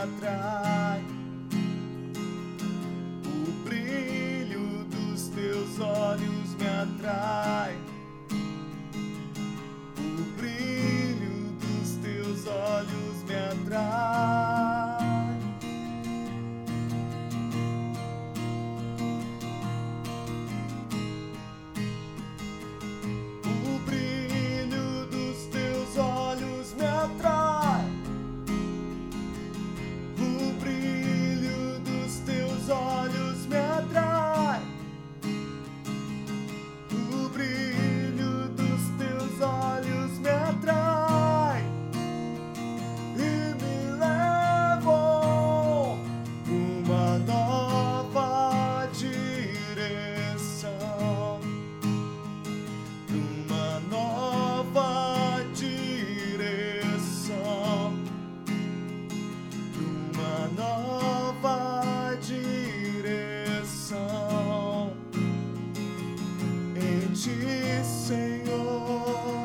atrai. O brilho dos teus olhos me atrai. O brilho dos teus olhos me atrai. O brilho dos teus olhos me atrai. O brilho dos teus olhos me atrai. O brilho dos teus olhos me atrai e me levam uma nova direção, uma nova direção, uma nova direção em ti, Senhor.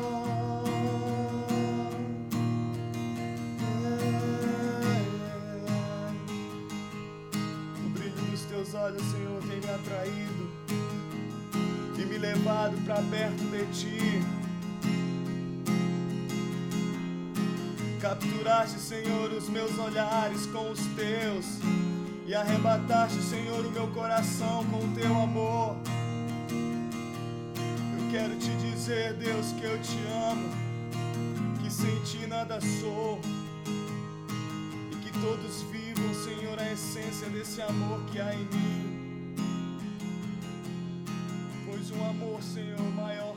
O brilho dos teus olhos, Senhor, tem me atraído e me levado para perto de ti. Capturaste, Senhor, os meus olhares com os teus e arrebataste, Senhor, o meu coração com o teu amor. Eu quero te dizer, Deus, que eu te amo, que sem ti nada sou e que todos vivam, Senhor, a essência desse amor que há em mim. Pois um amor, Senhor, maior